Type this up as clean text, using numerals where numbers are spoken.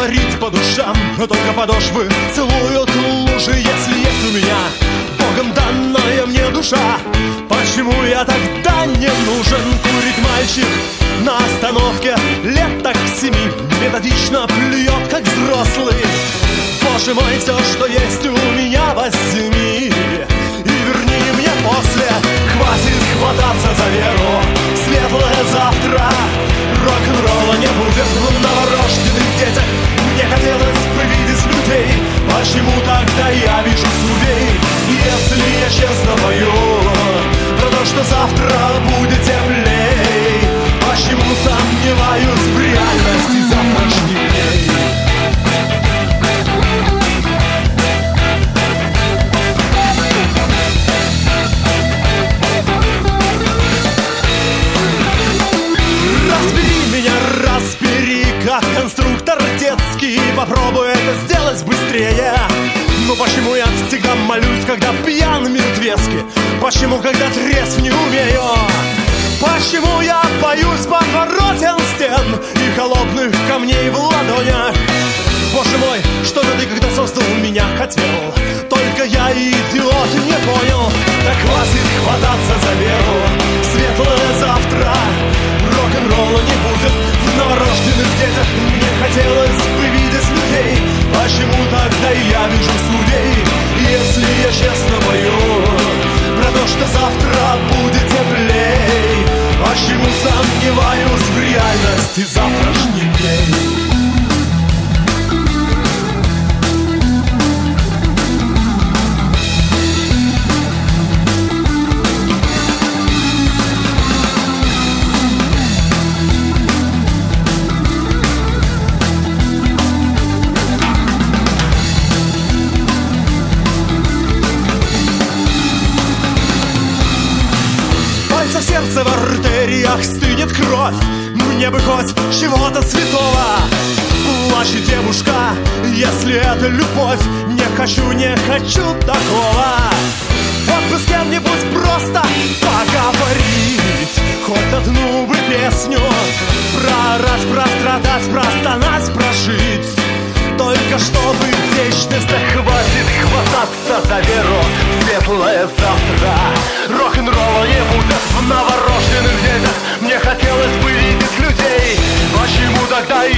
говорить по душам, но только подошвы целуют лужи. Если есть у меня Богом данная мне душа, почему я тогда не нужен? Курит мальчик на остановке лет так 7, методично плюет, как взрослый. Боже мой, все, что есть у меня, возьми и верни мне после. Хватит хвататься за веру, светлое завтра. Рок-н-ролла не будет в новорожденных детях. Мне хотелось бы видеть людей, почему тогда я вижу судей? Если я честно пою про то, что завтра будет теплей, почему сомневаюсь в реальности завтрашних дней? Разбери, как конструктор детский, попробуй это сделать быстрее. Но почему я всегда молюсь, когда пьян мертвецки? Почему, когда трезв, не умею? Почему я боюсь подворотен стен и холодных камней в ладонях? Боже мой, что-то ты, когда создал меня, хотел. Только я, идиот, не понял. Так хватит хвататься за веру, светлое завтра. Рок-н-ролла не будет в новорожденных детях. Мне хотелось бы видеть людей, почему тогда я вижу судей? Если я честно пою про то, что завтра будет теплей, почему сомневаюсь в реальности завтрашних дней? Сердце в артериях стынет кровь, мне бы хоть чего-то святого. Плачет девушка, если это любовь, не хочу такого. Вот бы с кем-нибудь просто поговорить, хоть одну бы песню прорать, прострадать, простонать, прожить. Только чтобы вечность, хватит хвататься за веру, светлое завтра. Рок-н-ролла не будет в новорожденных детях. Мне хотелось бы видеть людей, почему тогда